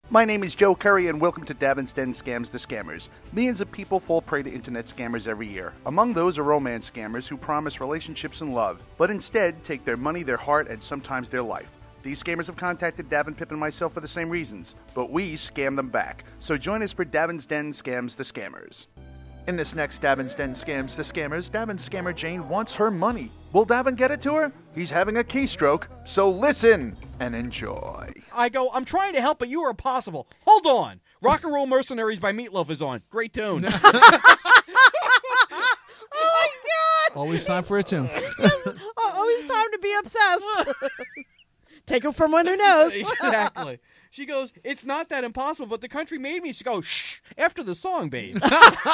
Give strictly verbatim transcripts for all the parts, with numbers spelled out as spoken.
My name is Joe Curry, and welcome to Davin's Den Scams the Scammers. Millions of people fall prey to internet scammers every year. Among those are romance scammers who promise relationships and love, but instead take their money, their heart, and sometimes their life. These scammers have contacted Davin, Pip, and myself for the same reasons, but we scam them back. So join us for Davin's Den Scams the Scammers. In this next Davin's Den Scams the Scammers, Davin's scammer Jane wants her money. Will Davin get it to her? He's having a keystroke, so listen and enjoy. I go, I'm trying to help, but you are impossible. Hold on. Rock and Roll Mercenaries by Meatloaf is on. Great tune. Oh, my God. Always time for a tune. Yes, always time to be obsessed. Take it from one who knows. Exactly. She goes, it's not that impossible, but the country made me. She goes, shh, after the song, babe. You're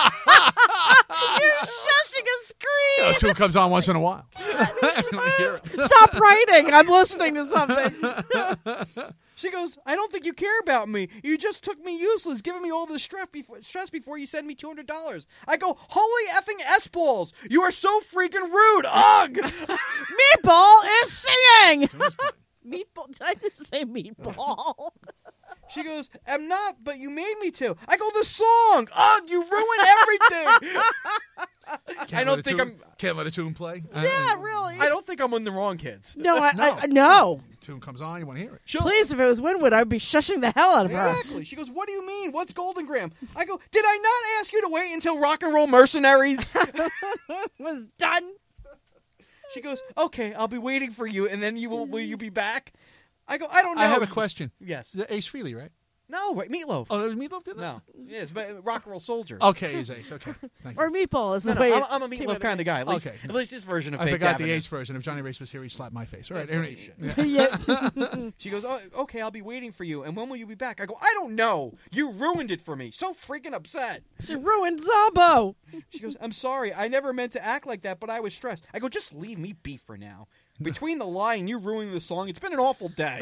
shushing a scream. A tune comes on once in a while. Stop writing. I'm listening to something. She goes, I don't think you care about me. You just took me useless, giving me all the stress before, stress before you send me two hundred dollars. I go, holy effing S-balls. You are so freaking rude. Ugh. Meatball is singing. Meatball. Did I just say meatball? She goes, I'm not, but you made me to. I go, the song. Ugh, you ruined everything. I don't think tune, I'm. Can't let a tune play. Yeah, really. I don't think I'm on the wrong kids. No, I, No. I, no. Tune comes on, you want to hear it. She'll, Please, if it was Winwood, I'd be shushing the hell out of her. Exactly. She goes, what do you mean? What's Golden Graham? I go, did I not ask you to wait until Rock and Roll Mercenaries was done? She goes, okay, I'll be waiting for you, and then you will, will you be back? I go, I don't know. I have a question. Yes. The Ace Frehley, right? No, right, Meatloaf. Oh, Meatloaf did that? No. Yes, but Rock and Roll Soldier. Okay, he's Ace. Okay. Thank you. Or meatball is the No, no, way. I'm, I'm a came Meatloaf out kind of guy. At least, Okay. at least this version of I Fake forgot the Avenue. Ace version. If Johnny Race was here, he'd slap my face. All right. That's Anyway. Yeah. She goes, oh, okay, I'll be waiting for you. And when will you be back? I go, I don't know. You ruined it for me. So freaking upset. She ruined Zombo. She goes, I'm sorry. I never meant to act like that, but I was stressed. I go, just leave me be for now. Between the lie and you ruining the song, it's been an awful day.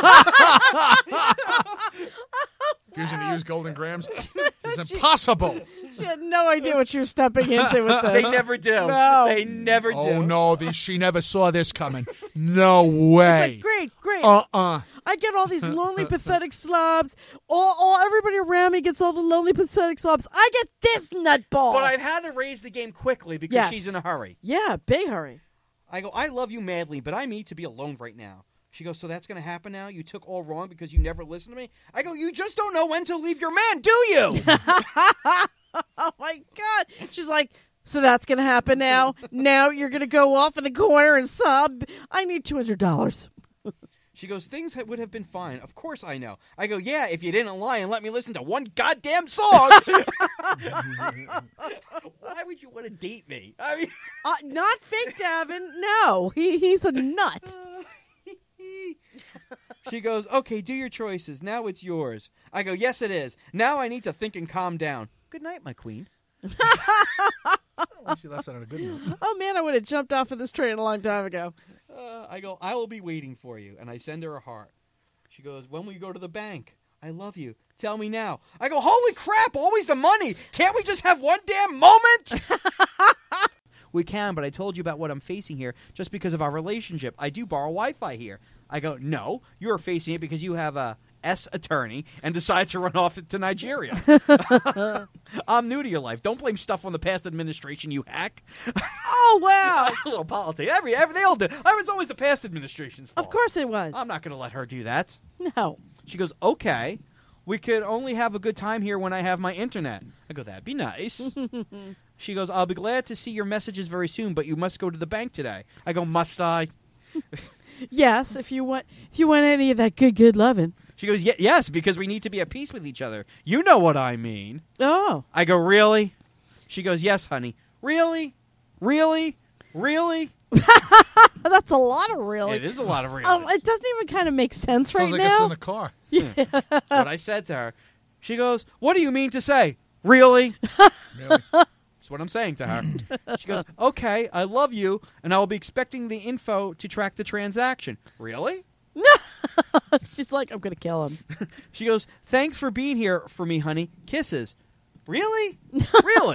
Refusing to use Golden Grams. This is impossible. She had no idea what she was stepping into with this. They never do. No. They never do. Oh, no. The, she never saw this coming. No way. It's like, great, great. Uh-uh. I get all these lonely, pathetic slobs. All, all, everybody around me gets all the lonely, pathetic slobs. I get this nutball. But I've had to raise the game quickly because Yes. she's in a hurry. Yeah, big hurry. I go, I love you madly, but I need to be alone right now. She goes, so that's going to happen now? You took all wrong because you never listened to me? I go, you just don't know when to leave your man, do you? Oh, my God. She's like, so that's going to happen now? Now you're going to go off in the corner and sob? I need two hundred dollars. She goes, things would have been fine. Of course I know. I go, yeah, if you didn't lie and let me listen to one goddamn song. Why would you want to date me? I mean, Uh, not fake Davin. No, he he's a nut. She goes, okay, do your choices. Now it's yours. I go, yes, it is. Now I need to think and calm down. Good night, my queen. Well, she left that on a good note. Oh, man, I would have jumped off of this train a long time ago. Uh, I go, I will be waiting for you. And I send her a heart. She goes, when will you go to the bank? I love you. Tell me now. I go, holy crap, always the money. Can't we just have one damn moment? We can, but I told you about what I'm facing here just because of our relationship. I do borrow Wi-Fi here. I go, no, you are facing it because you have a S attorney and decide to run off to Nigeria. I'm new to your life. Don't blame stuff on the past administration, you hack. Oh, wow. A little politics. Every, every, they all do. I was always the past administration's fault. Of course it was. I'm not going to let her do that. No. She goes, okay, we could only have a good time here when I have my internet. I go, that'd be nice. She goes, I'll be glad to see your messages very soon, but you must go to the bank today. I go, must I? Yes, if you want if you want any of that good, good loving. She goes, y- yes, because we need to be at peace with each other. You know what I mean. Oh. I go, really? She goes, yes, honey. Really? Really? Really? That's a lot of really. It is a lot of really. Oh, it doesn't even kind of make sense Sounds right like us in now. the car. That's what I said to her. She goes, what do you mean to say? Really? Really? That's what I'm saying to her. She goes, okay, I love you, and I will be expecting the info to track the transaction. Really? She's like, I'm going to kill him. She goes, thanks for being here for me, honey. Kisses. Really? Really?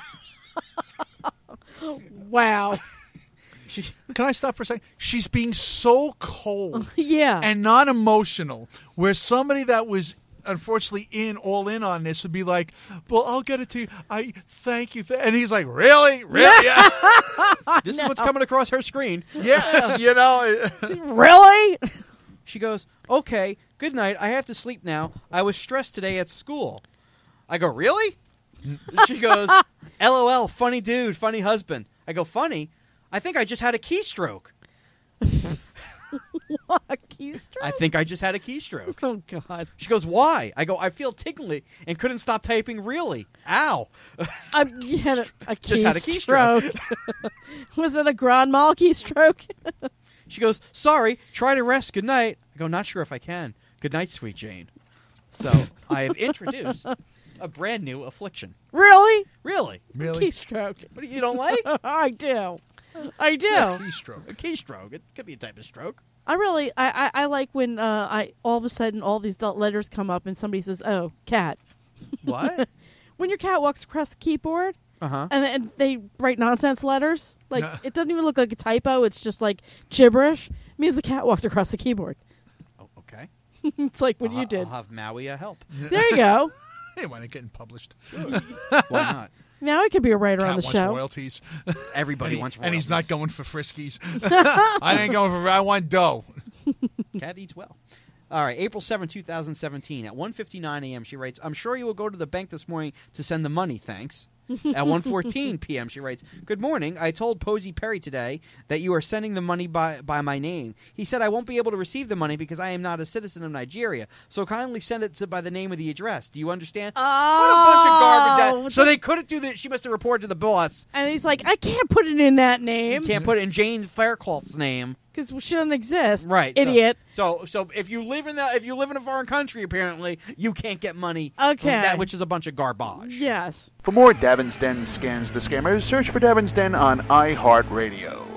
Wow. She, Can I stop for a second? She's being so cold Yeah. and not emotional, where somebody that was unfortunately in all in on this would be like, well, I'll get it to you. I thank you. And he's like, really? Really? Yeah. This is what's coming across her screen. Yeah. You know. Really? She goes, okay, good night. I have to sleep now. I was stressed today at school. I go, really? She goes, LOL, funny dude, funny husband. I go, funny? I think I just had a keystroke. What, a keystroke? I think I just had a keystroke. Oh, God. She goes, why? I go, I feel tingly and couldn't stop typing really. Ow. I you had a, a Just had a keystroke. Was it a grand mal keystroke? She goes, sorry, try to rest. Good night. I go, not sure if I can. Good night, sweet Jane. So I have introduced a brand new affliction. Really? Really? Really? Keystroke. What do you, you don't like? I do. I do. Keystroke. A keystroke. It could be a type of stroke. I really, I, I, I like when uh, I all of a sudden all these adult letters come up and somebody says, "Oh, cat." What? When your cat walks across the keyboard Uh-huh. and, and they write nonsense letters, like Yeah. it doesn't even look like a typo. It's just like gibberish. It means the cat walked across the keyboard. Oh, okay. It's like what I'll, you ha- did. I'll have Maui uh, help. There you go. Hey, when it getting published. Why not? Now I could be a writer Cat on the wants show. royalties. Everybody and, he- wants and he's not royalties. going for friskies. I ain't going for. I want dough. Cat eats well. All right, April seventh, two thousand seventeen. At one fifty-nine a.m., she writes, I'm sure you will go to the bank this morning to send the money, thanks. At one fourteen p.m., she writes, good morning. I told Posey Perry today that you are sending the money by, by my name. He said I won't be able to receive the money because I am not a citizen of Nigeria, so kindly send it to, by the name of the address. Do you understand? Oh, What a bunch of garbage. That, so the- they couldn't do that. She must have reported to the boss. And he's like, I can't put it in that You name can't put it in Jane Faircloth's name. because she doesn't exist. Right. so- Idiot. So, so if you live in the if you live in a foreign country, apparently you can't get money Okay. from that, which is a bunch of garbage. Yes. For more Davin's Den Scans the Scammers, search for Davin's Den on iHeartRadio.